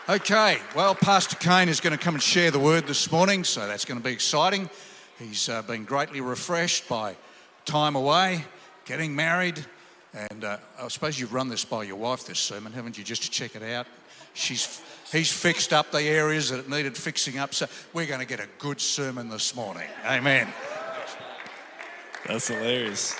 Okay, well, Pastor Kane is going to come and share the word this morning, so that's going to be exciting. He's been greatly refreshed by time away, getting married, and I suppose you've run this by your wife, this sermon, haven't you, just to check it out? He's fixed up the areas that it needed fixing up, so we're going to get a good sermon this morning. Amen. That's hilarious.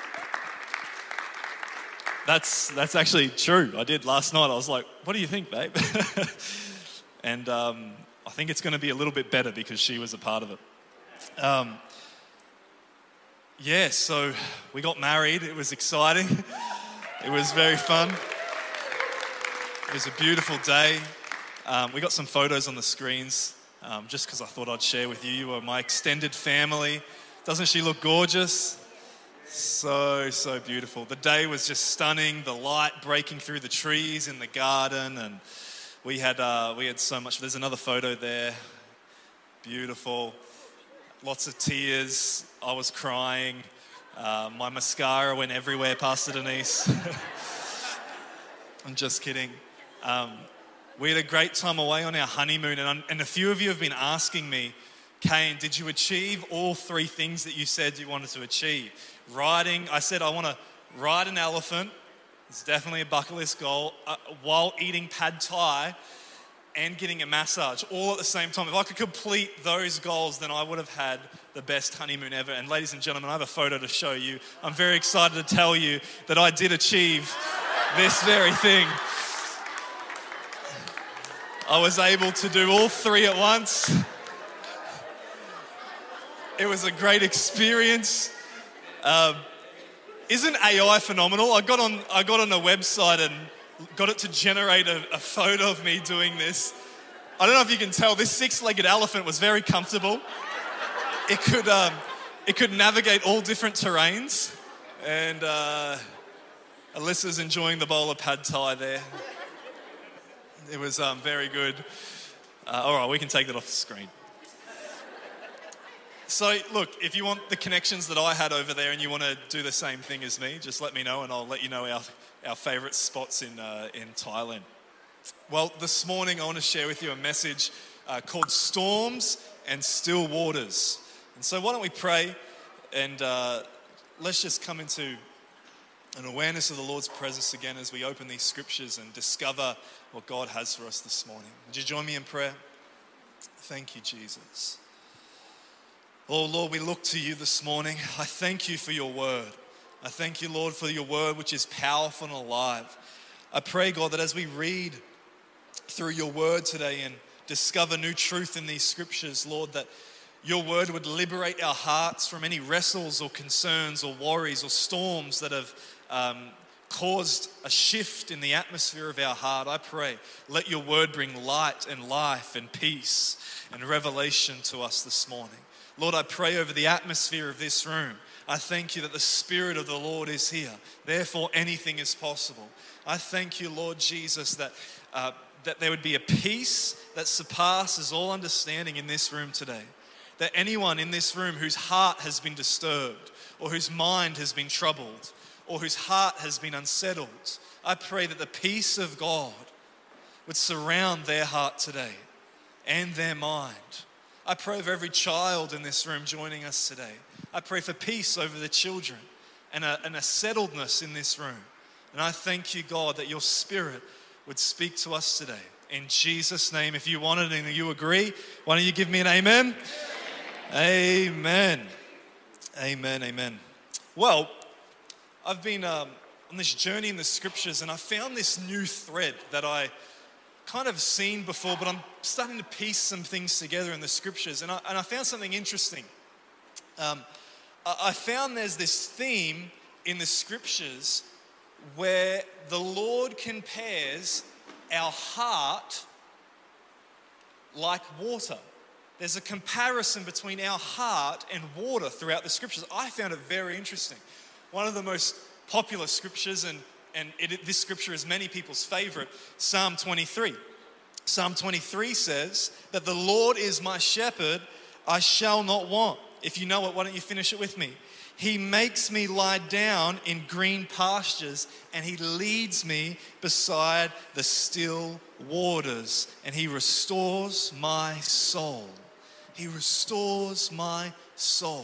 That's actually true. I did last night. I was like, what do you think, babe? And I think it's going to be a little bit better because she was a part of it. So we got married. It was exciting. It was very fun. It was a beautiful day. We got some photos on the screens just because I thought I'd share with you. You are my extended family. Doesn't she look gorgeous? So beautiful. The day was just stunning. The light breaking through the trees in the garden, and we had so much. There's another photo there. Beautiful. Lots of tears. I was crying. My mascara went everywhere, Pastor Denise. I'm just kidding. We had a great time away on our honeymoon, and a few of you have been asking me, Kane, did you achieve all three things that you said you wanted to achieve? Riding, I said I want to ride an elephant. It's definitely a bucket list goal. While eating pad thai and getting a massage all at the same time. If I could complete those goals, then I would have had the best honeymoon ever. And ladies and gentlemen, I have a photo to show you. I'm very excited to tell you that I did achieve this very thing. I was able to do all three at once. It was a great experience. Isn't AI phenomenal? I got on a website and got it to generate a photo of me doing this. I don't know if you can tell, this six-legged elephant was very comfortable. It could navigate all different terrains, and Alyssa's enjoying the bowl of pad thai there. It was very good. All right, we can take that off the screen. So, look, if you want the connections that I had over there and you want to do the same thing as me, just let me know and I'll let you know our favourite spots in Thailand. Well, this morning I want to share with you a message called Storms and Still Waters. And so why don't we pray and let's just come into an awareness of the Lord's presence again as we open these scriptures and discover what God has for us this morning. Would you join me in prayer? Thank you, Jesus. Oh, Lord, we look to you this morning. I thank you for your word. I thank you, Lord, for your word, which is powerful and alive. I pray, God, that as we read through your word today and discover new truth in these scriptures, Lord, that your word would liberate our hearts from any wrestles or concerns or worries or storms that have caused a shift in the atmosphere of our heart. I pray, let your word bring light and life and peace and revelation to us this morning. Lord, I pray over the atmosphere of this room. I thank you that the Spirit of the Lord is here. Therefore, anything is possible. I thank you, Lord Jesus, that there would be a peace that surpasses all understanding in this room today. That anyone in this room whose heart has been disturbed or whose mind has been troubled or whose heart has been unsettled, I pray that the peace of God would surround their heart today and their mind. I pray for every child in this room joining us today. I pray for peace over the children and a settledness in this room. And I thank you, God, that your Spirit would speak to us today. In Jesus' name, if you want it and you agree, why don't you give me an amen? Amen. Amen, amen. Well, I've been on this journey in the scriptures and I found this new thread that I kind of seen before, but I'm starting to piece some things together in the scriptures, and I found something interesting. I found there's this theme in the scriptures where the Lord compares our heart like water. There's a comparison between our heart and water throughout the scriptures. I found it very interesting. One of the most popular scriptures, and this scripture is many people's favorite, Psalm 23. Psalm 23 says that the Lord is my shepherd, I shall not want. If you know it, why don't you finish it with me? He makes me lie down in green pastures, and he leads me beside the still waters, and he restores my soul. He restores my soul.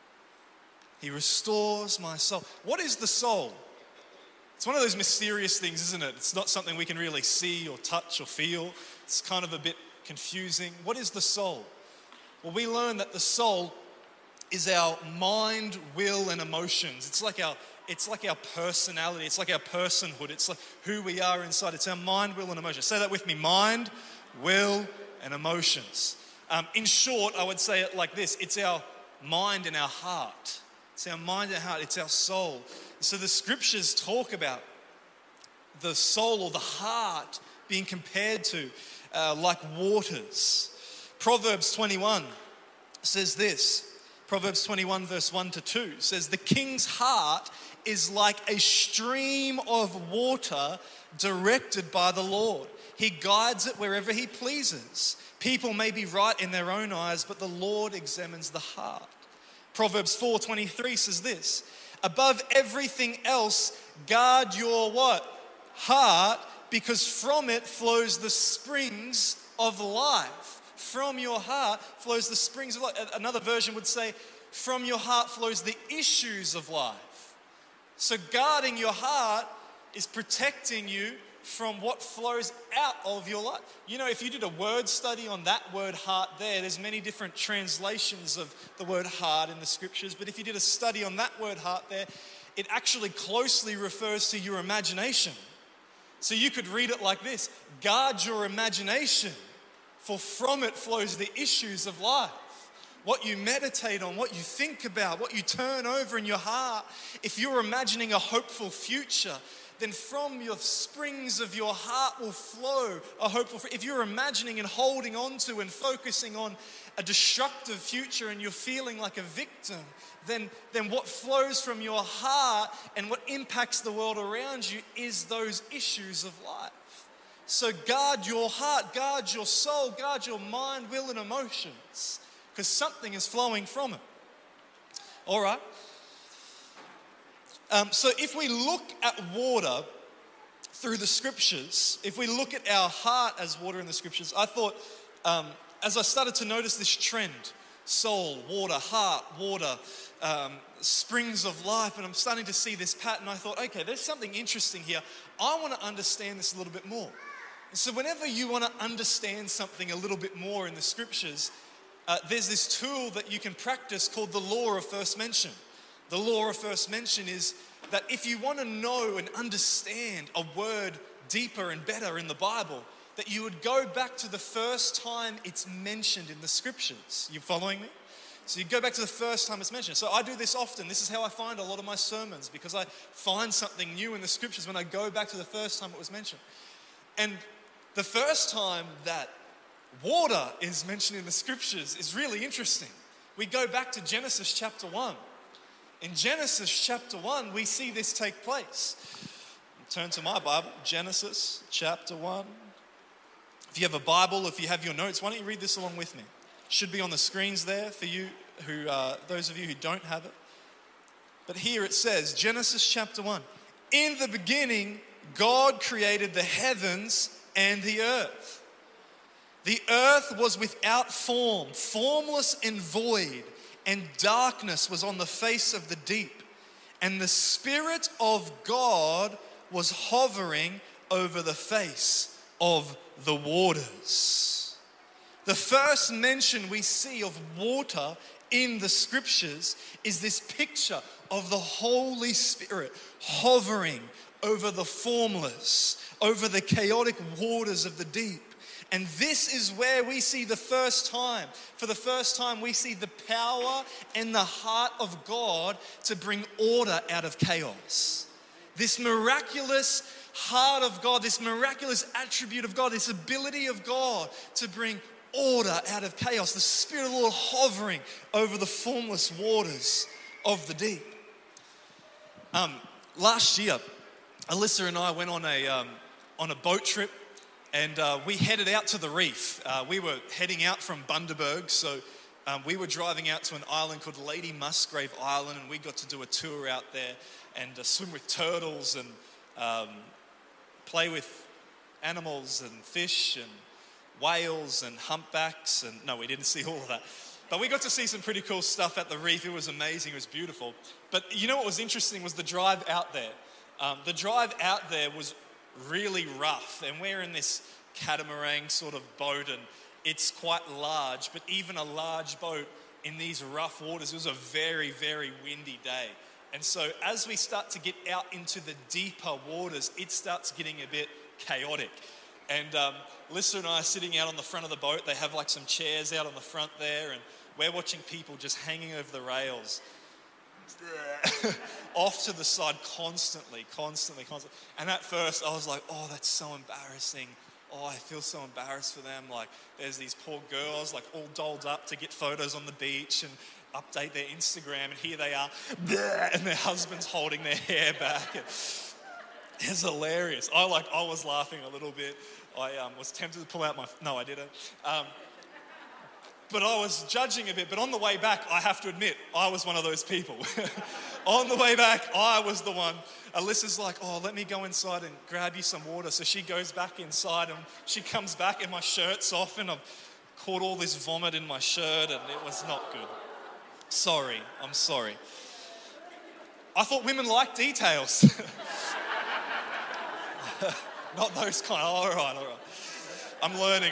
He restores my soul. What is the soul? It's one of those mysterious things, isn't it? It's not something we can really see or touch or feel. It's kind of a bit confusing. What is the soul? Well, we learn that the soul is our mind, will, and emotions. It's like our personality. It's like our personhood. It's like who we are inside. It's our mind, will, and emotions. Say that with me. Mind, will, and emotions. In short, I would say it like this. It's our mind and our heart. It's our mind and heart. It's our soul. So the scriptures talk about the soul or the heart being compared to like waters. Proverbs 21 says this. Proverbs 21 verse 1 to 2 says, the king's heart is like a stream of water directed by the Lord. He guides it wherever he pleases. People may be right in their own eyes, but the Lord examines the heart. Proverbs 4:23 says this, above everything else, guard your what? Heart, because from it flows the springs of life. From your heart flows the springs of life. Another version would say, from your heart flows the issues of life. So guarding your heart is protecting you from what flows out of your life. You know, if you did a word study on that word heart there's many different translations of the word heart in the scriptures, but if you did a study on that word heart there, it actually closely refers to your imagination. So you could read it like this, guard your imagination, for from it flows the issues of life. What you meditate on, what you think about, what you turn over in your heart. If you're imagining a hopeful future, then from your springs of your heart will flow a hopeful future. If you're imagining and holding on to and focusing on a destructive future and you're feeling like a victim, then what flows from your heart and what impacts the world around you is those issues of life. So guard your heart, guard your soul, guard your mind, will, and emotions, because something is flowing from it. All right? So if we look at water through the scriptures, if we look at our heart as water in the scriptures, I thought, as I started to notice this trend, soul, water, heart, water, springs of life, and I'm starting to see this pattern, I thought, okay, there's something interesting here. I want to understand this a little bit more. And so whenever you want to understand something a little bit more in the scriptures, there's this tool that you can practice called the law of first mention. The law of first mention is that if you want to know and understand a word deeper and better in the Bible, that you would go back to the first time it's mentioned in the scriptures. You following me? So you go back to the first time it's mentioned. So I do this often. This is how I find a lot of my sermons, because I find something new in the scriptures when I go back to the first time it was mentioned. And the first time that water is mentioned in the scriptures is really interesting. We go back to Genesis chapter 1. In Genesis chapter 1, we see this take place. Turn to my Bible, Genesis chapter 1. If you have a Bible, if you have your notes, why don't you read this along with me? It should be on the screens there for you, those of you who don't have it. But here it says, Genesis chapter 1. In the beginning, God created the heavens and the earth. The earth was without form, formless and void, and darkness was on the face of the deep. And the Spirit of God was hovering over the face of the waters. The first mention we see of water in the scriptures is this picture of the Holy Spirit hovering over the formless, over the chaotic waters of the deep. And this is where we see for the first time, we see the power and the heart of God to bring order out of chaos. This miraculous heart of God, this miraculous attribute of God, this ability of God to bring order out of chaos. The Spirit of the Lord hovering over the formless waters of the deep. Last year, Alyssa and I went on a boat trip. And we headed out to the reef. We were heading out from Bundaberg, so we were driving out to an island called Lady Musgrave Island, and we got to do a tour out there and swim with turtles and play with animals and fish and whales and humpbacks. And no, we didn't see all of that. But we got to see some pretty cool stuff at the reef. It was amazing. It was beautiful. But you know what was interesting was the drive out there. The drive out there was really rough. And we're in this catamaran sort of boat, and it's quite large. But even a large boat in these rough waters, it was a very, very windy day. And so as we start to get out into the deeper waters, it starts getting a bit chaotic. And Lissa and I are sitting out on the front of the boat. They have like some chairs out on the front there, and we're watching people just hanging over the rails off to the side constantly. And at first I was like, oh, that's so embarrassing. Oh, I feel so embarrassed for them. Like, there's these poor girls like all dolled up to get photos on the beach and update their Instagram, and here they are, and their husband's holding their hair back. It's hilarious. I was laughing a little bit. I was tempted to pull out no, I didn't. But I was judging a bit. But on the way back, I have to admit, I was one of those people. On the way back, I was the one. Alyssa's like, oh, let me go inside and grab you some water. So she goes back inside, and she comes back and my shirt's off, and I've caught all this vomit in my shirt, and it was not good. I'm sorry. I thought women like details. Not those kind. All right. I'm learning.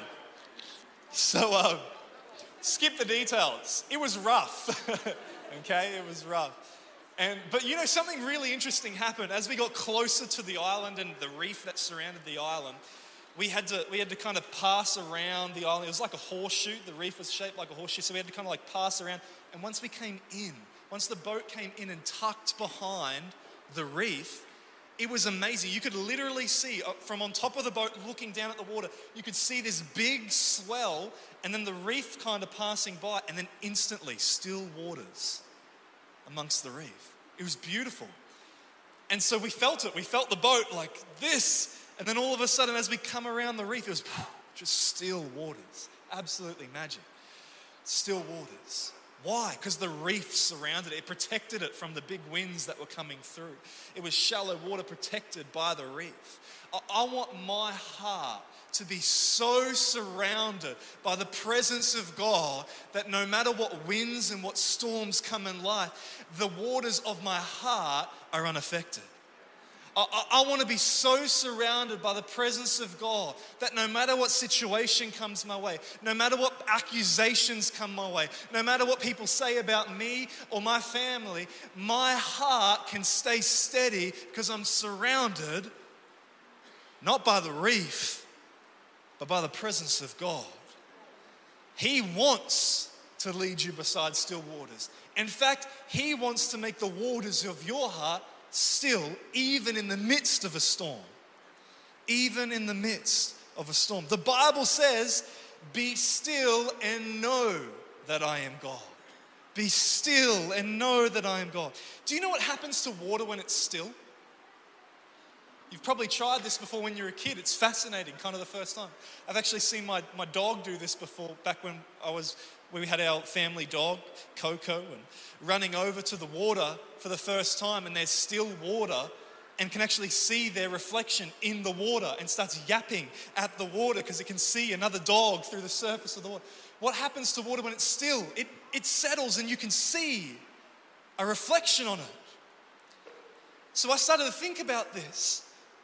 So, skip the details. It was rough. Okay, it was rough. But you know, something really interesting happened. As we got closer to the island and the reef that surrounded the island, we had to kind of pass around the island. It was like a horseshoe. The reef was shaped like a horseshoe, so we had to kind of like pass around. And once the boat came in and tucked behind the reef, it was amazing. You could literally see from on top of the boat looking down at the water, you could see this big swell and then the reef kind of passing by, and then instantly still waters amongst the reef. It was beautiful. And so we felt it. We felt the boat like this. And then all of a sudden, as we come around the reef, it was just still waters. Absolutely magic. Still waters. Why? Because the reef surrounded it. It protected it from the big winds that were coming through. It was shallow water protected by the reef. I want my heart to be so surrounded by the presence of God that no matter what winds and what storms come in life, the waters of my heart are unaffected. I want to be so surrounded by the presence of God that no matter what situation comes my way, no matter what accusations come my way, no matter what people say about me or my family, my heart can stay steady because I'm surrounded not by the reef, but by the presence of God. He wants to lead you beside still waters. In fact, He wants to make the waters of your heart still, even in the midst of a storm. Even in the midst of a storm. The Bible says, be still and know that I am God. Be still and know that I am God. Do you know what happens to water when it's still? You've probably tried this before when you were a kid. It's fascinating, kind of the first time. I've actually seen my dog do this before, back when we had our family dog, Coco, and running over to the water for the first time, and there's still water, and can actually see their reflection in the water and starts yapping at the water because it can see another dog through the surface of the water. What happens to water when it's still? It settles and you can see a reflection on it. So I started to think about this.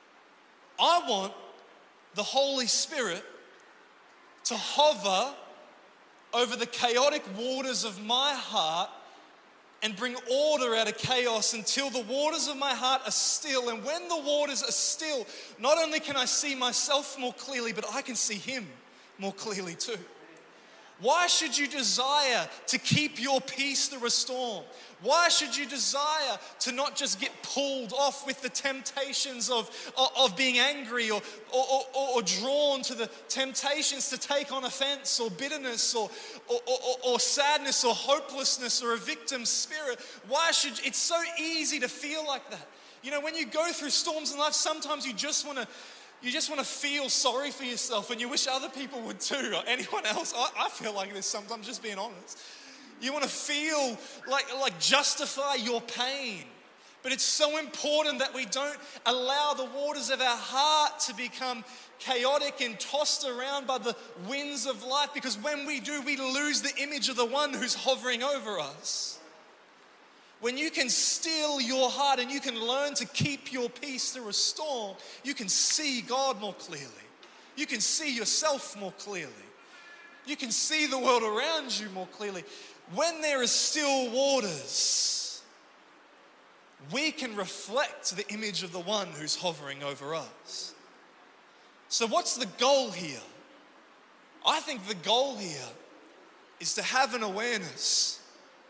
I want the Holy Spirit to hover over the chaotic waters of my heart and bring order out of chaos until the waters of my heart are still. And when the waters are still, not only can I see myself more clearly, but I can see Him more clearly too. Why should you desire to keep your peace through a storm? Why should you desire to not just get pulled off with the temptations of being angry or drawn to the temptations to take on offense or bitterness or sadness or hopelessness or a victim spirit? It's so easy to feel like that. You know, when you go through storms in life, sometimes you just want to You just want to feel sorry for yourself, and you wish other people would too, or anyone else. I feel like this sometimes, just being honest. You want to feel like justify your pain. But it's so important that we don't allow the waters of our heart to become chaotic and tossed around by the winds of life, because when we do, we lose the image of the one who's hovering over us. When you can still your heart and you can learn to keep your peace through a storm, you can see God more clearly. You can see yourself more clearly. You can see the world around you more clearly. When there is still waters, we can reflect the image of the one who's hovering over us. So what's the goal here? I think the goal here is to have an awareness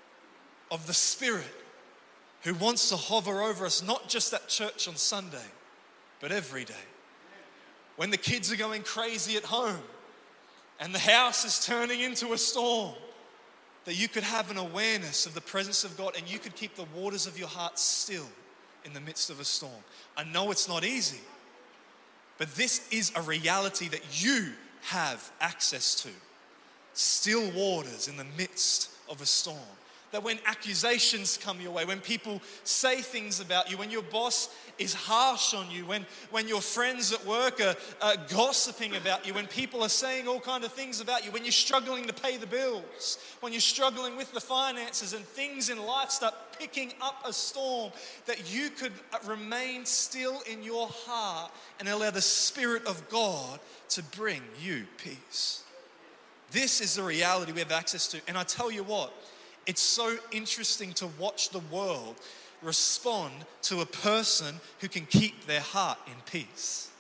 of the Spirit who wants to hover over us, not just at church on Sunday, but every day. When the kids are going crazy at home and the house is turning into a storm, that you could have an awareness of the presence of God and you could keep the waters of your heart still in the midst of a storm. I know it's not easy, but this is a reality that you have access to. Still waters in the midst of a storm. That when accusations come your way, when people say things about you, when your boss is harsh on you, when your friends at work are gossiping about you, when people are saying all kinds of things about you, when you're struggling to pay the bills, when you're struggling with the finances and things in life start picking up a storm, that you could remain still in your heart and allow the Spirit of God to bring you peace. This is the reality we have access to. And I tell you what, it's so interesting to watch the world respond to a person who can keep their heart in peace.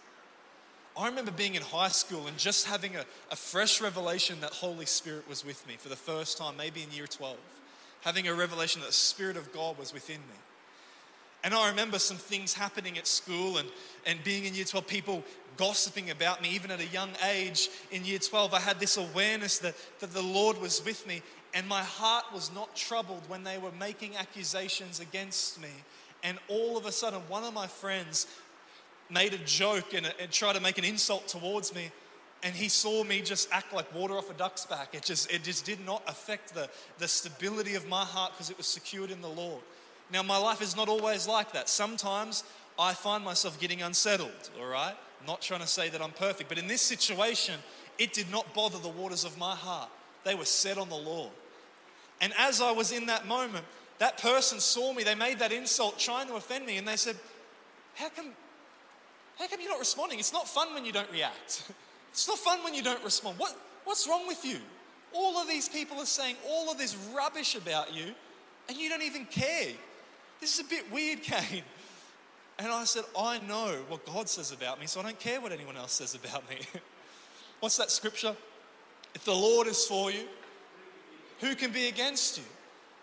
I remember being in high school and just having a fresh revelation that Holy Spirit was with me for the first time, maybe in year 12. Having a revelation that the Spirit of God was within me. And I remember some things happening at school and being in year 12, people gossiping about me. Even at a young age in year 12, I had this awareness that the Lord was with me. And my heart was not troubled when they were making accusations against me. And all of a sudden, one of my friends made a joke and tried to make an insult towards me. And he saw me just act like water off a duck's back. It just did not affect the stability of my heart because it was secured in the Lord. Now, my life is not always like that. Sometimes I find myself getting unsettled, all right? I'm not trying to say that I'm perfect. But in this situation, it did not bother the waters of my heart. They were set on the Lord. And as I was in that moment, that person saw me. They made that insult trying to offend me. And they said, how come you're not responding? It's not fun when you don't react. It's not fun when you don't respond. What's wrong with you? All of these people are saying all of this rubbish about you and you don't even care. This is a bit weird, Kane. And I said, I know what God says about me, so I don't care what anyone else says about me. What's that scripture? If the Lord is for you, who can be against you?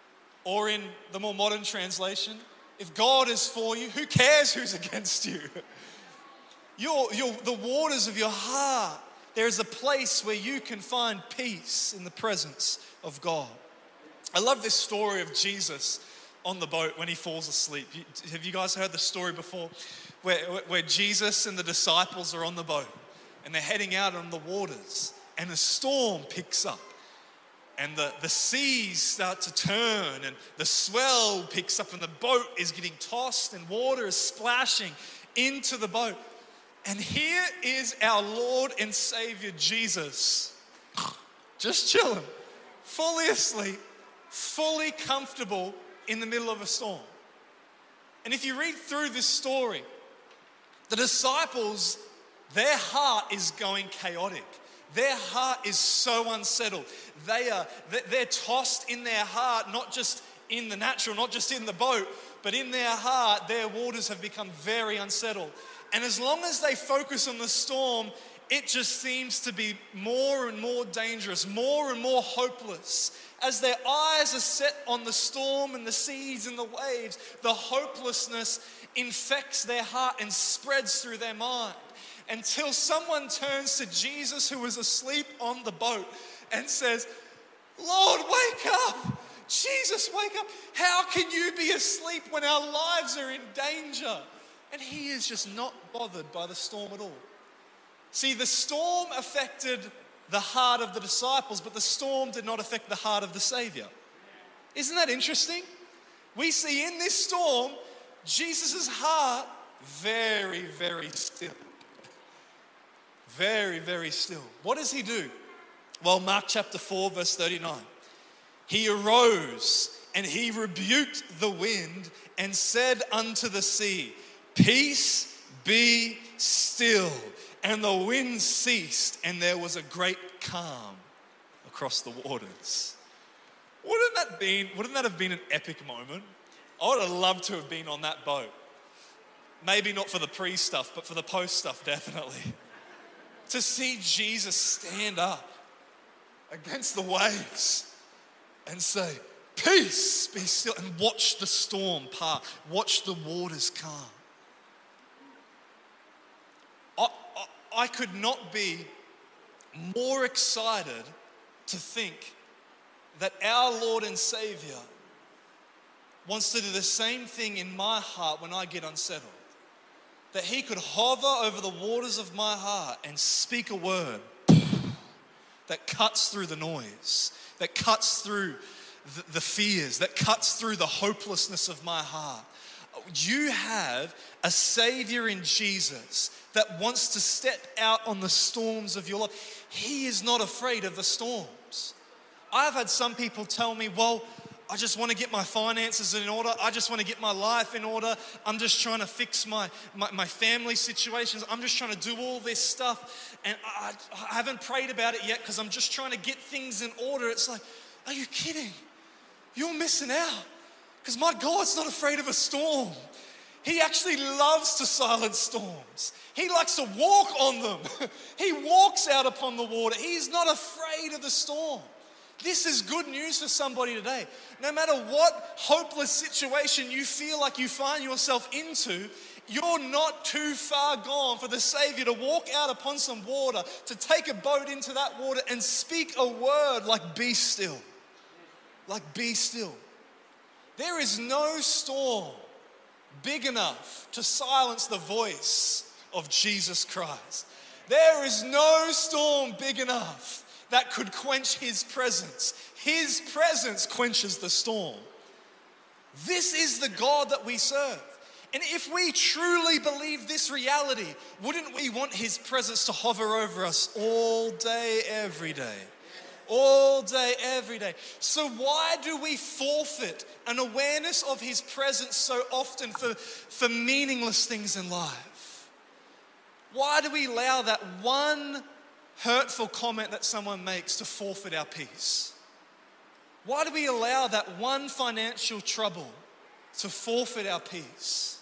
Or in the more modern translation, if God is for you, who cares who's against you? The waters of your heart, there is a place where you can find peace in the presence of God. I love this story of Jesus on the boat when he falls asleep. Have you guys heard the story before? Where Jesus and the disciples are on the boat and they're heading out on the waters and a storm picks up. And the seas start to turn and the swell picks up and the boat is getting tossed and water is splashing into the boat. And here is our Lord and Savior Jesus, just chilling, fully asleep, fully comfortable in the middle of a storm. And if you read through this story, the disciples, their heart is going chaotic. Their heart is so unsettled. They're tossed in their heart, not just in the natural, not just in the boat, but in their heart, their waters have become very unsettled. And as long as they focus on the storm, it just seems to be more and more dangerous, more and more hopeless. As their eyes are set on the storm and the seas and the waves, the hopelessness infects their heart and spreads through their mind. Until someone turns to Jesus, who is asleep on the boat, and says, Lord, wake up. Jesus, wake up. How can you be asleep when our lives are in danger? And he is just not bothered by the storm at all. See, the storm affected the heart of the disciples, but the storm did not affect the heart of the Savior. Isn't that interesting? We see in this storm, Jesus' heart very, very still. Very, very still. What does he do? Well, Mark chapter 4, verse 39. He arose and he rebuked the wind and said unto the sea, Peace, be still. And the wind ceased, and there was a great calm across the waters. Wouldn't that have been an epic moment? I would have loved to have been on that boat. Maybe not for the pre-stuff, but for the post-stuff, definitely. To see Jesus stand up against the waves and say, Peace, be still, and watch the storm part, watch the waters calm. I could not be more excited to think that our Lord and Savior wants to do the same thing in my heart when I get unsettled. That he could hover over the waters of my heart and speak a word that cuts through the noise, that cuts through the fears, that cuts through the hopelessness of my heart. You have a Savior in Jesus that wants to step out on the storms of your life. He is not afraid of the storms. I've had some people tell me, well, I just want to get my finances in order. I just want to get my life in order. I'm just trying to fix my family situations. I'm just trying to do all this stuff. And I haven't prayed about it yet because I'm just trying to get things in order. It's like, are you kidding? You're missing out. Because my God's not afraid of a storm. He actually loves to silence storms. He likes to walk on them. He walks out upon the water. He's not afraid of the storm. This is good news for somebody today. No matter what hopeless situation you feel like you find yourself into, you're not too far gone for the Savior to walk out upon some water, to take a boat into that water and speak a word like be still. Like be still. There is no storm big enough to silence the voice of Jesus Christ. There is no storm big enough that could quench his presence. His presence quenches the storm. This is the God that we serve. And if we truly believe this reality, wouldn't we want his presence to hover over us all day, every day? All day, every day. So why do we forfeit an awareness of his presence so often for meaningless things in life? Why do we allow that one hurtful comment that someone makes to forfeit our peace? Why do we allow that one financial trouble to forfeit our peace?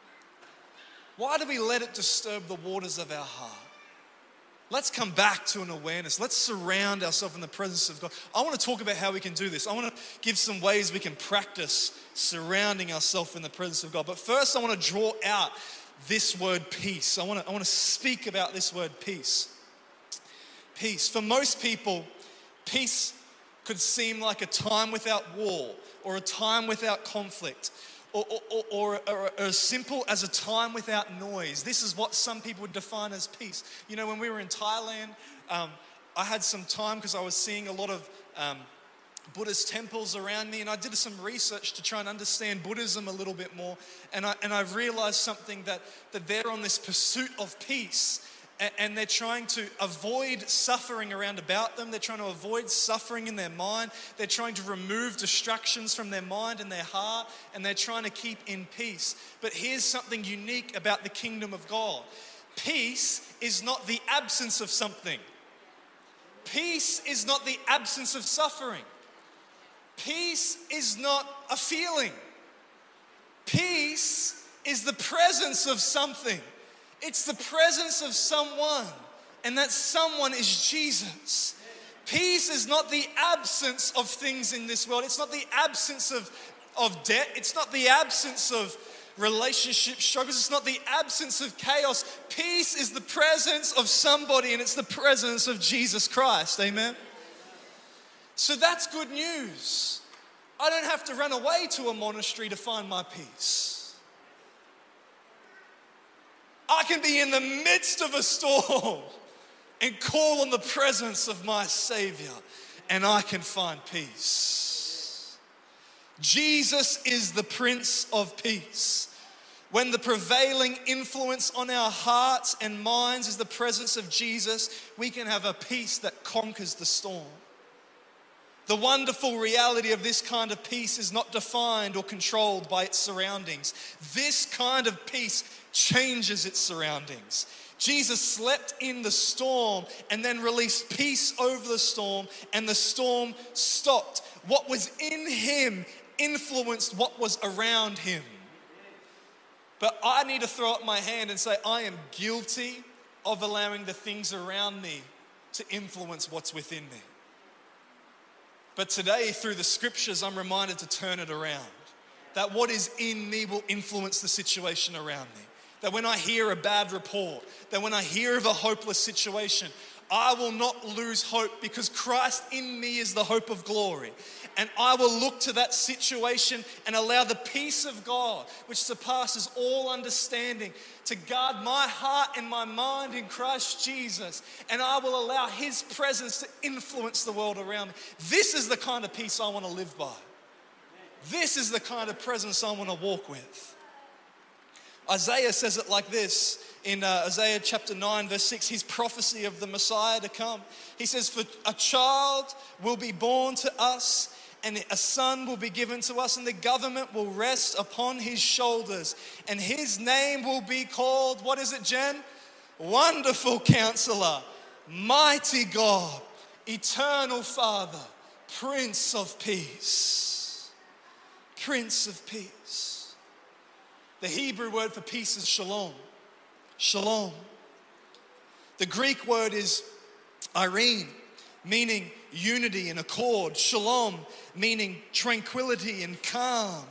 Why do we let it disturb the waters of our heart? Let's come back to an awareness. Let's surround ourselves in the presence of God. I want to talk about how we can do this. I want to give some ways we can practice surrounding ourselves in the presence of God. But first, I want to draw out this word peace. I want to speak about this word peace. Peace. For most people, peace could seem like a time without war or a time without conflict or as simple as a time without noise. This is what some people would define as peace. You know, when we were in Thailand, I had some time because I was seeing a lot of Buddhist temples around me, and I did some research to try and understand Buddhism a little bit more, and I've realized something that they're on this pursuit of peace. And they're trying to avoid suffering around about them. They're trying to avoid suffering in their mind. They're trying to remove distractions from their mind and their heart. And they're trying to keep in peace. But here's something unique about the kingdom of God. Peace is not the absence of something. Peace is not the absence of suffering. Peace is not a feeling. Peace is the presence of something. It's the presence of someone, and that someone is Jesus. Peace is not the absence of things in this world. It's not the absence of debt. It's not the absence of relationship struggles. It's not the absence of chaos. Peace is the presence of somebody, and it's the presence of Jesus Christ. Amen? So that's good news. I don't have to run away to a monastery to find my peace. I can be in the midst of a storm and call on the presence of my Savior, and I can find peace. Jesus is the Prince of Peace. When the prevailing influence on our hearts and minds is the presence of Jesus, we can have a peace that conquers the storm. The wonderful reality of this kind of peace is not defined or controlled by its surroundings. This kind of peace changes its surroundings. Jesus slept in the storm and then released peace over the storm, and the storm stopped. What was in him influenced what was around him. But I need to throw up my hand and say, I am guilty of allowing the things around me to influence what's within me. But today, through the scriptures, I'm reminded to turn it around. That what is in me will influence the situation around me. That when I hear a bad report, that when I hear of a hopeless situation, I will not lose hope, because Christ in me is the hope of glory. And I will look to that situation and allow the peace of God, which surpasses all understanding, to guard my heart and my mind in Christ Jesus. And I will allow his presence to influence the world around me. This is the kind of peace I want to live by. This is the kind of presence I want to walk with. Isaiah says it like this in Isaiah chapter 9 verse 6, his prophecy of the Messiah to come. He says, for a child will be born to us, and a son will be given to us, and the government will rest upon his shoulders, and his name will be called, what is it, Jen? Wonderful Counselor, Mighty God, Eternal Father, Prince of Peace. Prince of Peace. The Hebrew word for peace is shalom. Shalom. The Greek word is irene, meaning unity and accord. Shalom, meaning tranquility and calm.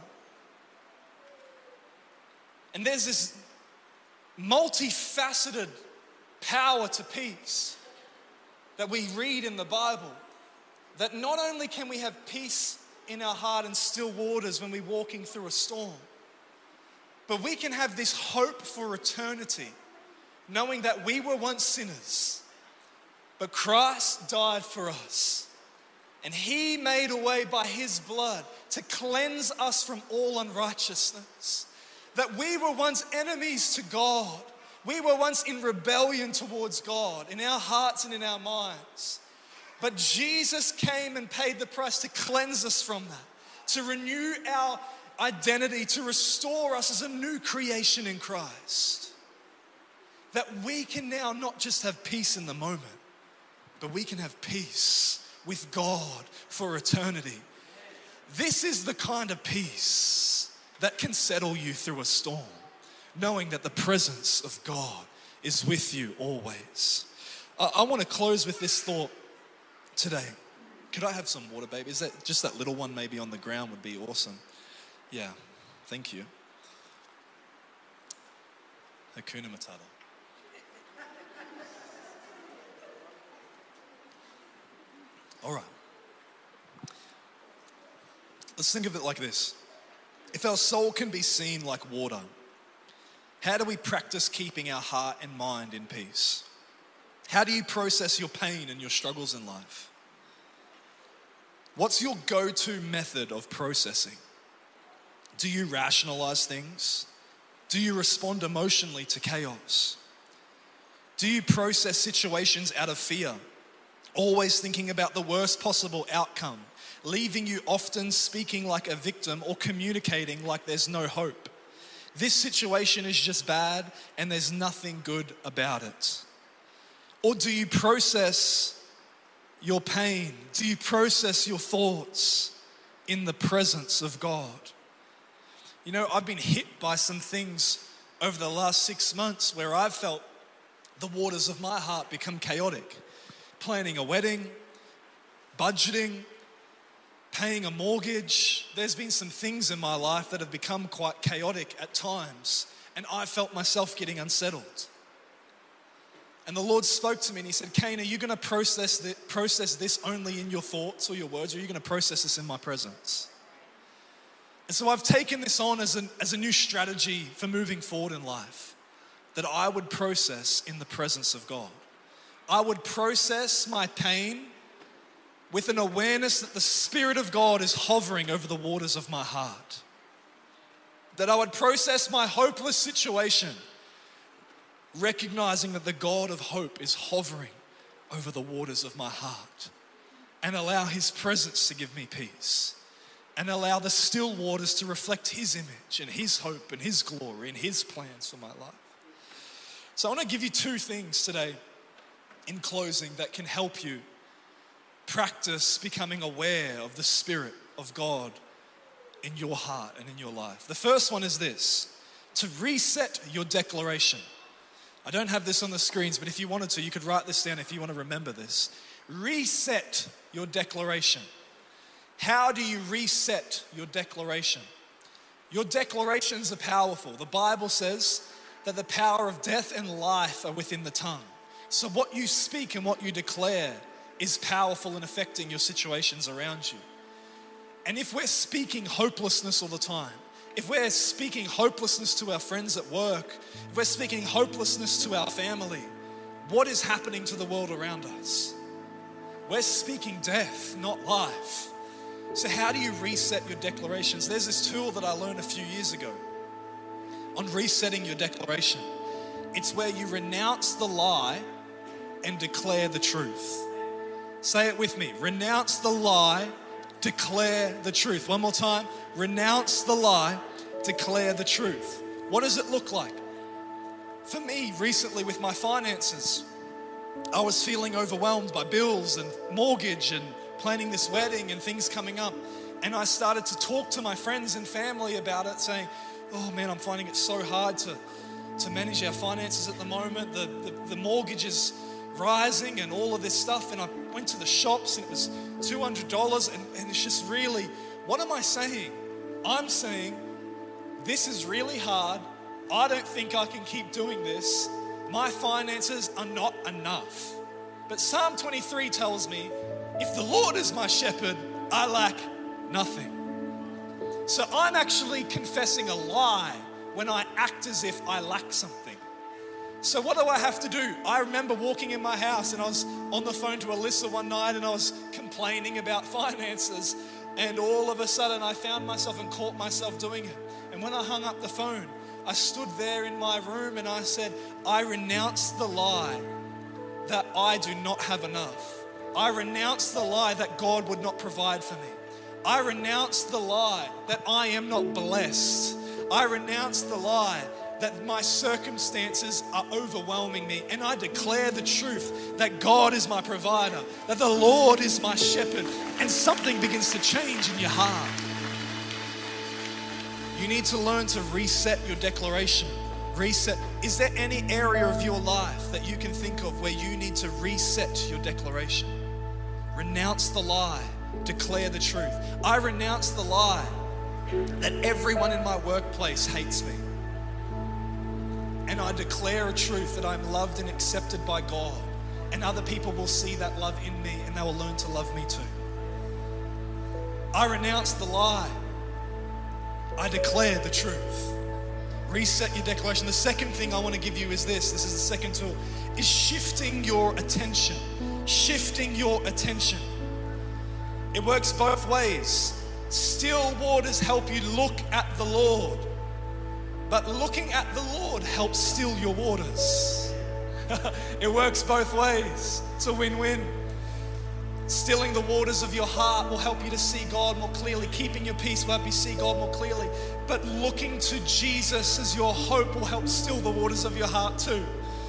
And there's this multifaceted power to peace that we read in the Bible. That not only can we have peace in our heart and still waters when we're walking through a storm, but we can have this hope for eternity, knowing that we were once sinners, but Christ died for us. And he made a way by his blood to cleanse us from all unrighteousness. That we were once enemies to God. We were once in rebellion towards God, in our hearts and in our minds. But Jesus came and paid the price to cleanse us from that, to renew our identity, to restore us as a new creation in Christ. That we can now not just have peace in the moment, but we can have peace with God for eternity. This is the kind of peace that can settle you through a storm, knowing that the presence of God is with you always. I want to close with this thought today. Could I have some water, baby? Is that just that little one maybe on the ground would be awesome. Yeah, thank you. Hakuna Matata. All right. Let's think of it like this. If our soul can be seen like water, how do we practice keeping our heart and mind in peace? How do you process your pain and your struggles in life? What's your go-to method of processing? Do you rationalize things? Do you respond emotionally to chaos? Do you process situations out of fear, always thinking about the worst possible outcome, leaving you often speaking like a victim or communicating like there's no hope? This situation is just bad and there's nothing good about it. Or do you process your pain? Do you process your thoughts in the presence of God? You know, I've been hit by some things over the last 6 months where I've felt the waters of my heart become chaotic. Planning a wedding, budgeting, paying a mortgage. There's been some things in my life that have become quite chaotic at times, and I felt myself getting unsettled. And the Lord spoke to me and he said, Cain, are you going to process this only in your thoughts or your words, or are you going to process this in my presence? And so I've taken this on as a new strategy for moving forward in life. that I would process in the presence of God. I would process my pain with an awareness that the Spirit of God is hovering over the waters of my heart. That I would process my hopeless situation, recognizing that the God of hope is hovering over the waters of my heart, and allow His presence to give me peace, and allow the still waters to reflect His image and His hope and His glory and His plans for my life. So I want to give you two things today in closing that can help you practice becoming aware of the Spirit of God in your heart and in your life. The first one is this: to reset your declaration. I don't have this on the screens, but if you wanted to, you could write this down if you want to remember this. Reset your declaration. How do you reset your declaration? Your declarations are powerful. The Bible says that the power of death and life are within the tongue. So what you speak and what you declare is powerful in affecting your situations around you. And if we're speaking hopelessness all the time, if we're speaking hopelessness to our friends at work, if we're speaking hopelessness to our family, what is happening to the world around us? We're speaking death, not life. So how do you reset your declarations? There's this tool that I learned a few years ago on resetting your declaration. It's where you renounce the lie and declare the truth. Say it with me. Renounce the lie, declare the truth. One more time. Renounce the lie, declare the truth. What does it look like? For me, recently with my finances, I was feeling overwhelmed by bills and mortgage and planning this wedding and things coming up. And I started to talk to my friends and family about it, saying, oh man, I'm finding it so hard to manage our finances at the moment. The mortgage is rising and all of this stuff. And I went to the shops and it was $200 and it's just really, what am I saying? I'm saying, this is really hard. I don't think I can keep doing this. My finances are not enough. But Psalm 23 tells me, if the Lord is my shepherd, I lack nothing. So I'm actually confessing a lie when I act as if I lack something. So what do I have to do? I remember walking in my house and I was on the phone to Alyssa one night and I was complaining about finances, and all of a sudden I found myself and caught myself doing it. And when I hung up the phone, I stood there in my room and I said, I renounce the lie that I do not have enough. I renounce the lie that God would not provide for me. I renounce the lie that I am not blessed. I renounce the lie that my circumstances are overwhelming me, and I declare the truth that God is my provider, that the Lord is my shepherd, and something begins to change in your heart. You need to learn to reset your declaration. Reset. Is there any area of your life that you can think of where you need to reset your declaration? Renounce the lie, declare the truth. I renounce the lie that everyone in my workplace hates me. And I declare a truth that I'm loved and accepted by God. And other people will see that love in me and they will learn to love me too. I renounce the lie. I declare the truth. Reset your declaration. The second thing I want to give you is this. This is the second tool. Is shifting your attention. Shifting your attention. It works both ways. Still waters help you look at the Lord. But looking at the Lord helps still your waters. It works both ways. It's a win-win. Stilling the waters of your heart will help you to see God more clearly. Keeping your peace will help you see God more clearly. But looking to Jesus as your hope will help still the waters of your heart too.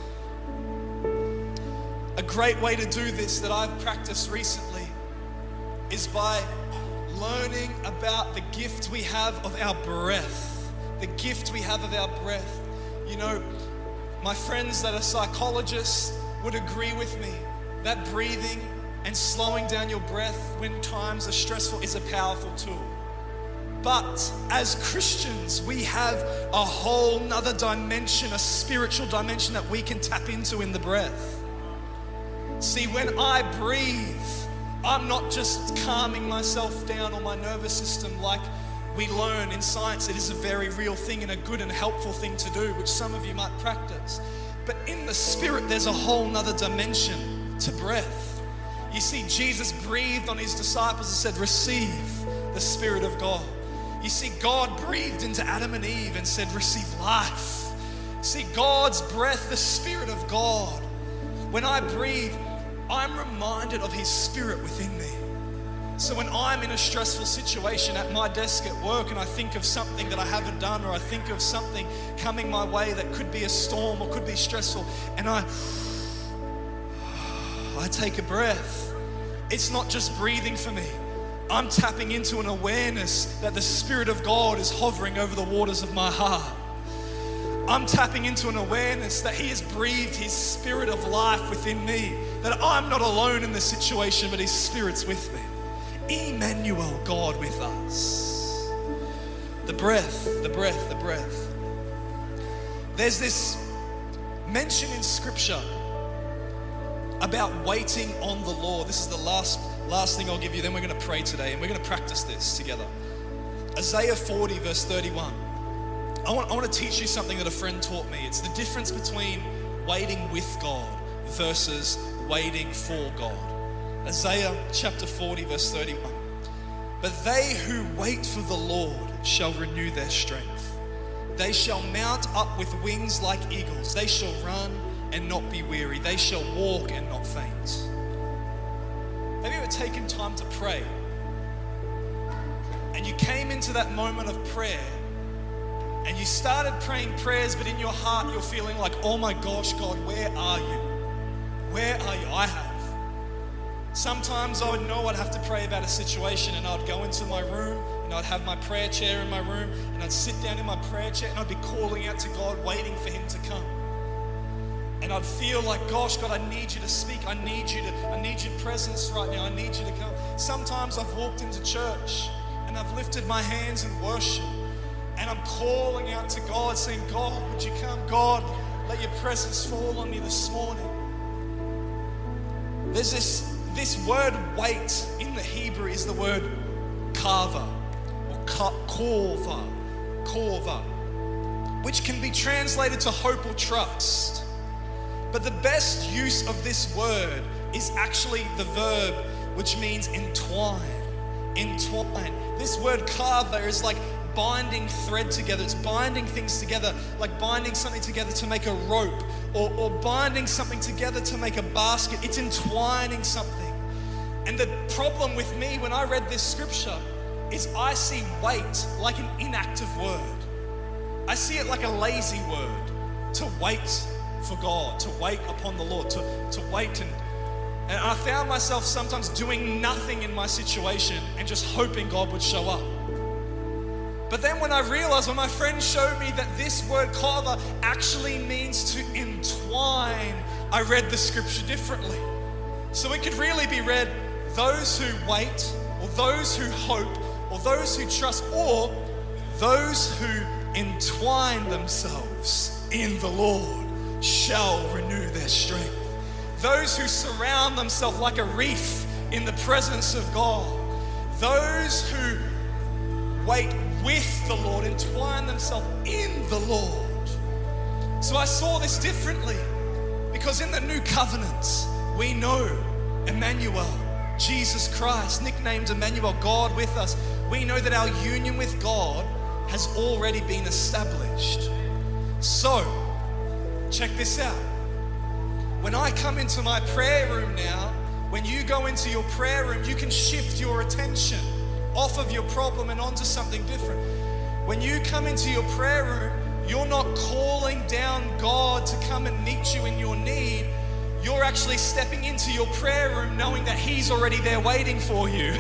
A great way to do this that I've practiced recently is by learning about the gift we have of our breath. The gift we have of our breath. You know, my friends that are psychologists would agree with me that breathing and slowing down your breath when times are stressful is a powerful tool. But as Christians, we have a whole nother dimension, a spiritual dimension that we can tap into in the breath. See, when I breathe, I'm not just calming myself down or my nervous system like we learn in science it is a very real thing and a good and helpful thing to do, which some of you might practice. But in the spirit, there's a whole nother dimension to breath. You see, Jesus breathed on his disciples and said, receive the Spirit of God. You see, God breathed into Adam and Eve and said, receive life. See, God's breath, the Spirit of God. When I breathe, I'm reminded of his Spirit within me. So when I'm in a stressful situation at my desk at work and I think of something that I haven't done, or I think of something coming my way that could be a storm or could be stressful, and I take a breath, it's not just breathing for me. I'm tapping into an awareness that the Spirit of God is hovering over the waters of my heart. I'm tapping into an awareness that he has breathed his Spirit of life within me, that I'm not alone in the situation, but his Spirit's with me. Emmanuel, God with us. The breath, the breath, the breath. There's this mention in Scripture about waiting on the Lord. This is the last thing I'll give you, then we're going to pray today and we're going to practice this together. Isaiah 40 verse 31. I want to teach you something that a friend taught me. It's the difference between waiting with God versus waiting for God. Isaiah chapter 40 verse 31. But they who wait for the Lord shall renew their strength. They shall mount up with wings like eagles. They shall run and not be weary. They shall walk and not faint. Have you ever taken time to pray and you came into that moment of prayer and you started praying prayers, but in your heart you're feeling like, oh my gosh, God, where are you? Where are you? I have. Sometimes I would know I'd have to pray about a situation and I'd go into my room and I'd have my prayer chair in my room and I'd sit down in my prayer chair and I'd be calling out to God, waiting for him to come. And I'd feel like, gosh, God, I need you to speak. I need your presence right now. I need you to come. Sometimes I've walked into church and I've lifted my hands in worship and I'm calling out to God saying, God, would you come? God, let your presence fall on me this morning. There's this word wait in the Hebrew is the word kava or korva, which can be translated to hope or trust. But the best use of this word is actually the verb which means entwine. Entwine. This word kava is like binding thread together. It's binding things together, like binding something together to make a rope or binding something together to make a basket. It's entwining something. And the problem with me when I read this scripture is I see wait like an inactive word. I see it like a lazy word, to wait for God, to wait upon the Lord, to wait. And I found myself sometimes doing nothing in my situation and just hoping God would show up. But then when I realized, when my friend showed me that this word kava actually means to entwine, I read the scripture differently. So it could really be read, those who wait, or those who hope, or those who trust, or those who entwine themselves in the Lord shall renew their strength. Those who surround themselves like a reef in the presence of God. Those who wait with the Lord, entwine themselves in the Lord. So I saw this differently because in the new covenant, we know Emmanuel, Jesus Christ, nicknamed Emmanuel, God with us. We know that our union with God has already been established. So, check this out. When I come into my prayer room now, when you go into your prayer room, you can shift your attention off of your problem and onto something different. When you come into your prayer room, you're not calling down God to come and meet you in your need. You're actually stepping into your prayer room knowing that He's already there waiting for you.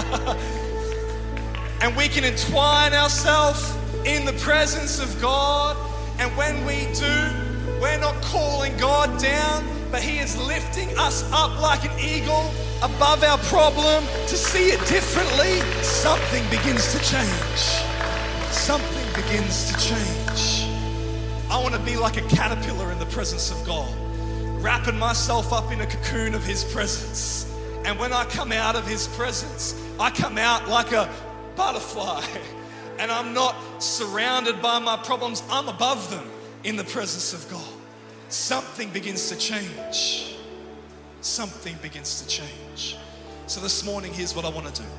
And we can entwine ourselves in the presence of God. And when we do, we're not calling God down, but He is lifting us up like an eagle above our problem to see it differently. Something begins to change. Something begins to change. I want to be like a caterpillar in the presence of God, wrapping myself up in a cocoon of His presence. And when I come out of His presence, I come out like a butterfly. and I'm not surrounded by my problems. I'm above them in the presence of God. Something begins to change. Something begins to change. So this morning, here's what I want to do.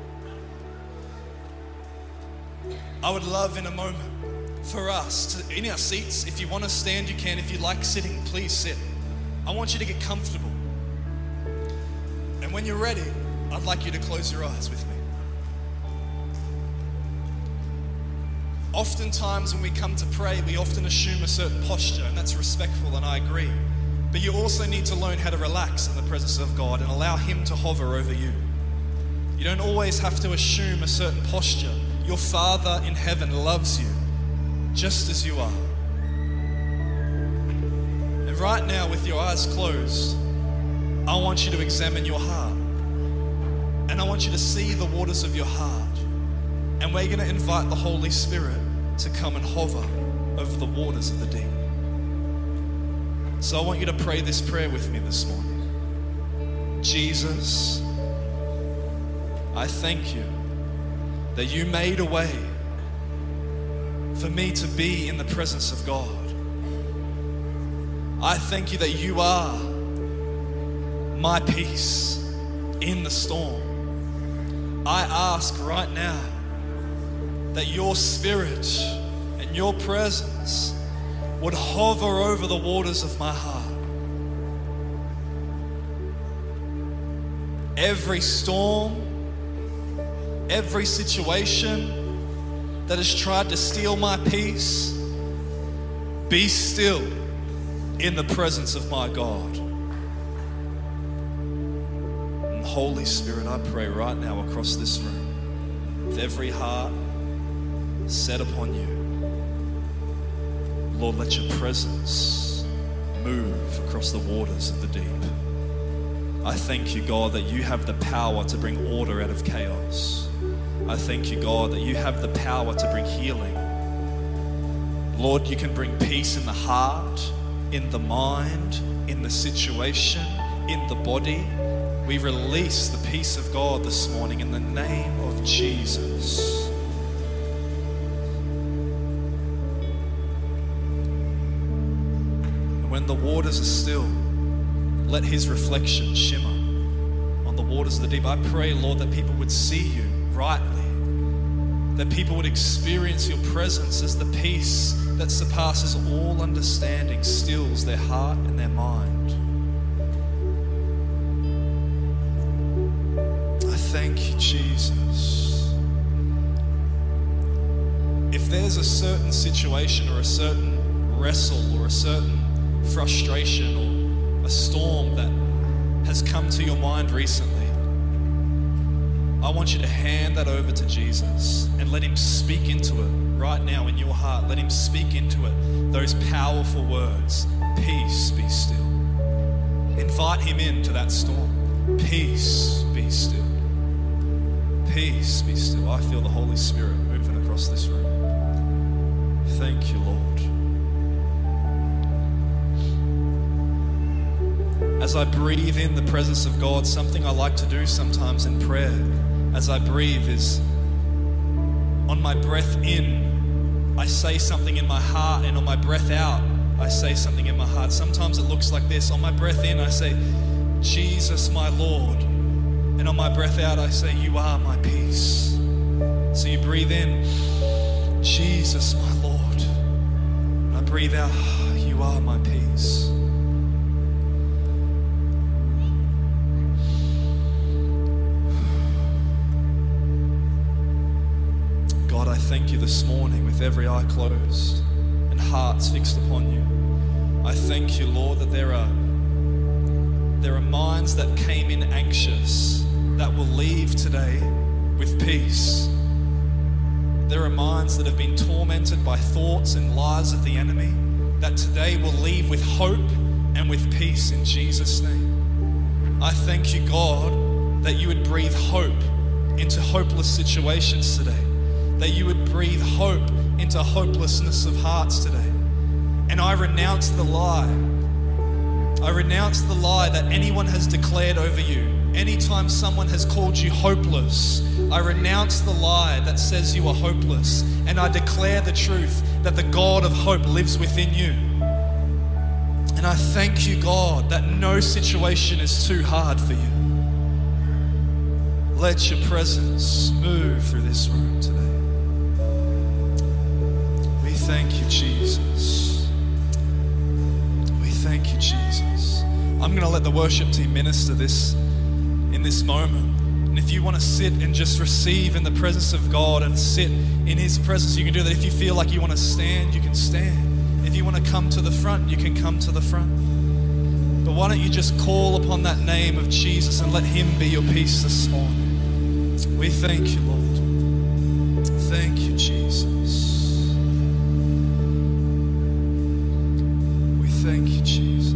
I would love in a moment for us to, in our seats, if you want to stand, you can. If you like sitting, please sit. I want you to get comfortable. And when you're ready, I'd like you to close your eyes with me. Oftentimes when we come to pray, we often assume a certain posture, and that's respectful, and I agree. But you also need to learn how to relax in the presence of God and allow Him to hover over you. You don't always have to assume a certain posture. Your Father in heaven loves you just as you are. And right now, with your eyes closed, I want you to examine your heart. And I want you to see the waters of your heart. And we're going to invite the Holy Spirit to come and hover over the waters of the deep. So I want you to pray this prayer with me this morning. Jesus, I thank you that you made a way for me to be in the presence of God. I thank you that you are my peace in the storm. I ask right now that your Spirit and your presence would hover over the waters of my heart. Every storm, every situation that has tried to steal my peace, be still in the presence of my God. And Holy Spirit, I pray right now across this room, with every heart set upon you, Lord, let your presence move across the waters of the deep. I thank you, God, that you have the power to bring order out of chaos. I thank you, God, that you have the power to bring healing. Lord, you can bring peace in the heart, in the mind, in the situation, in the body. We release the peace of God this morning in the name of Jesus. When the waters are still, let his reflection shimmer on the waters of the deep. I pray, Lord, that people would see you rightly, that people would experience your presence as the peace that surpasses all understanding, stills their heart and their mind. I thank you, Jesus. If there's a certain situation or a certain wrestle or a certain frustration or a storm that has come to your mind recently, I want you to hand that over to Jesus and let him speak into it right now in your heart. Let him speak into it those powerful words. Peace, be still. Invite him into that storm. Peace, be still. Peace, be still. I feel the Holy Spirit moving across this room. Thank you, Lord. As I breathe in the presence of God, something I like to do sometimes in prayer as I breathe is, on my breath in, I say something in my heart, and on my breath out, I say something in my heart. Sometimes it looks like this. On my breath in, I say, Jesus, my Lord. And on my breath out, I say, you are my peace. So you breathe in, Jesus, my Lord. And I breathe out, you are my peace. God, I thank you this morning with every eye closed and hearts fixed upon you. I thank you, Lord, that there are minds that came in anxious that will leave today with peace. There are minds that have been tormented by thoughts and lies of the enemy that today will leave with hope and with peace in Jesus' name. I thank you, God, that you would breathe hope into hopeless situations today, that you would breathe hope into hopelessness of hearts today. And I renounce the lie. I renounce the lie that anyone has declared over you Anytime someone has called you hopeless, I renounce the lie that says you are hopeless, and I declare the truth that the God of hope lives within you. And I thank you, God, that no situation is too hard for you. Let your presence move through this room today. We thank you, Jesus. We thank you, Jesus. I'm going to let the worship team minister this in this moment. And if you want to sit and just receive in the presence of God and sit in His presence, you can do that. If you feel like you want to stand, you can stand. If you want to come to the front, you can come to the front. But why don't you just call upon that name of Jesus and let Him be your peace this morning. We thank you, Lord. Thank you, Jesus. We thank you, Jesus.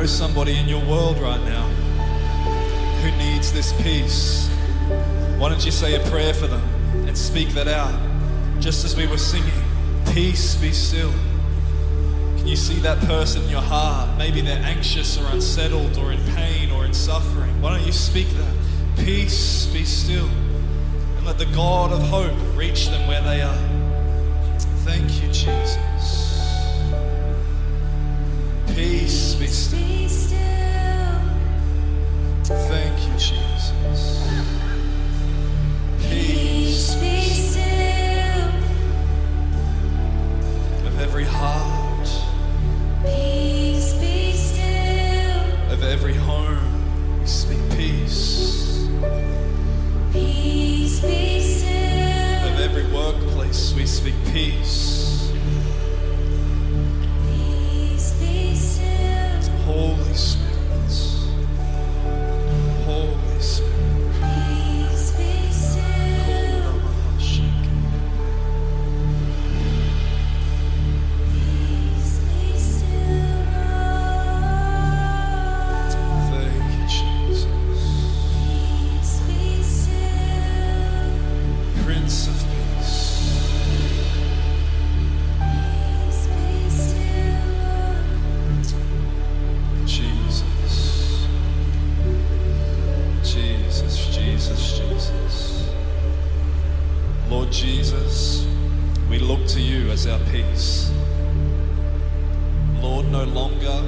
is somebody in your world right now who needs this peace, why don't you say a prayer for them and speak that out? Just as we were singing, peace be still. Can you see that person in your heart? Maybe they're anxious or unsettled or in pain or in suffering. Why don't you speak that? Peace be still. And let the God of hope reach them where they are. Thank you, Jesus. Peace be still. Thank you, Jesus. Peace be still. Of every heart. Peace be still. Of every home. We speak peace. Peace be still. Of every workplace. We speak peace. Peace be still. Holy Spirit. Holy Spirit. Peace be still. Peace be still. Thank you, Jesus. Peace be still. Prince of Peace. Peace be still. Jesus. Jesus, Jesus, Jesus. Lord Jesus, we look to you as our peace. Lord, no longer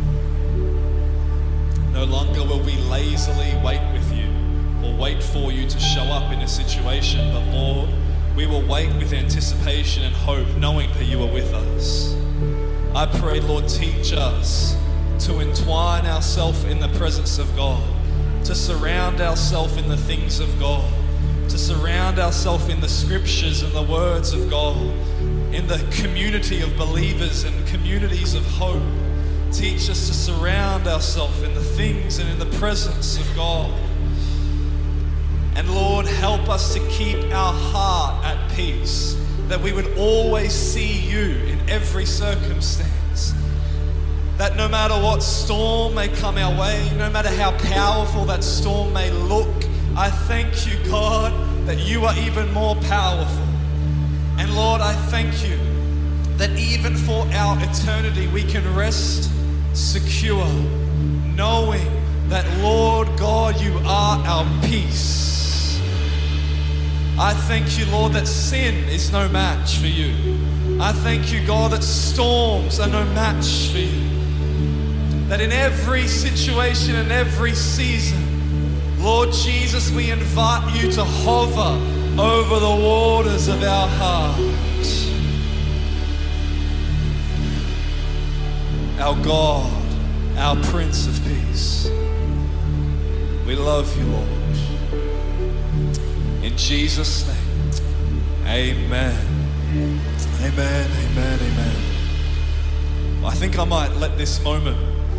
will we lazily wait with you or wait for you to show up in a situation, but Lord, we will wait with anticipation and hope, knowing that you are with us. I pray, Lord, teach us to entwine ourselves in the presence of God, to surround ourselves in the things of God, to surround ourselves in the scriptures and the words of God, in the community of believers and communities of hope. Teach us to surround ourselves in the things and in the presence of God. And Lord, help us to keep our heart at peace, that we would always see you in every circumstance. That no matter what storm may come our way, no matter how powerful that storm may look, I thank you, God, that you are even more powerful. And Lord, I thank you that even for our eternity, we can rest secure, knowing that, Lord God, you are our peace. I thank you, Lord, that sin is no match for you. I thank you, God, that storms are no match for you. That in every situation and every season, Lord Jesus, we invite you to hover over the waters of our heart. Our God, our Prince of Peace. We love you, Lord. In Jesus' name, amen. Amen, amen, amen. I think I might let this moment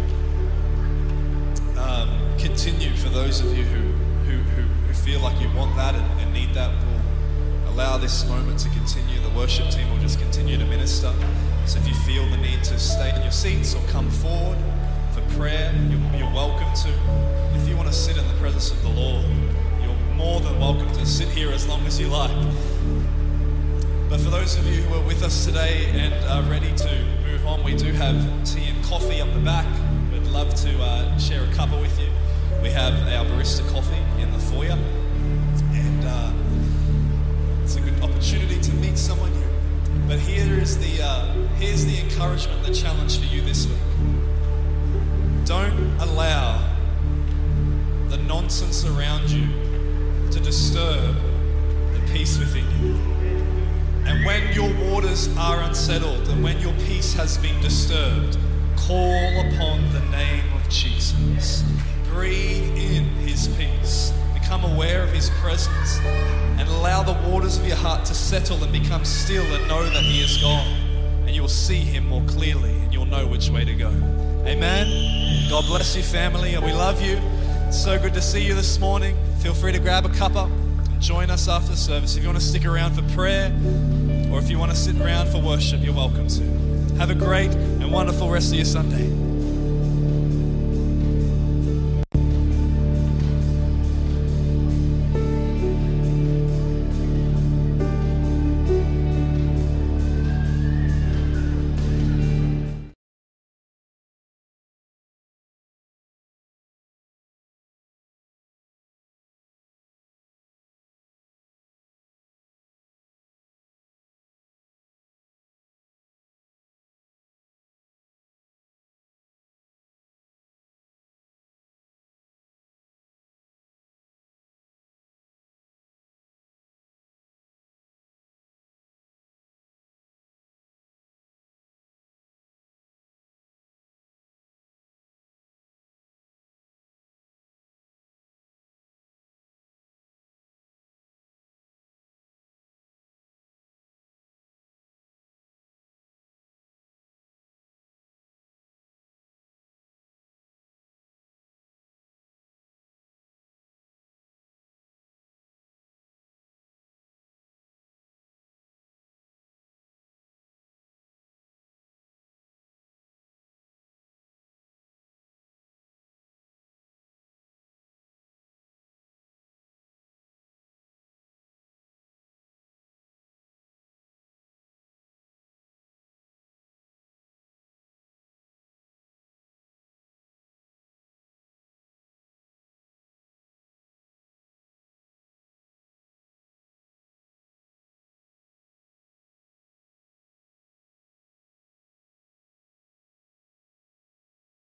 continue for those of you who feel like you want that and need that. We'll allow this moment to continue. The worship team will just continue to minister. So if you feel the need to stay in your seats or come forward for prayer, you're welcome to. If you want to sit in the presence of the Lord, you're more than welcome to sit here as long as you like. But for those of you who are with us today and are ready to move on, we do have tea and coffee up the back. We'd love to share a cuppa with you. We have our barista coffee in the foyer, and it's a good opportunity to meet someone new. But here's the encouragement, the challenge for you this week. Don't allow the nonsense around you to disturb the peace within you. And when your waters are unsettled and when your peace has been disturbed, call upon the name of Jesus. Breathe in his peace. Become aware of his presence and allow the waters of your heart to settle and become still and know that he is God. And you will see him more clearly and you'll know which way to go. Amen. God bless you, family, and we love you. It's so good to see you this morning. Feel free to grab a cuppa and join us after the service. If you want to stick around for prayer or if you want to sit around for worship, you're welcome to. Have a great and wonderful rest of your Sunday.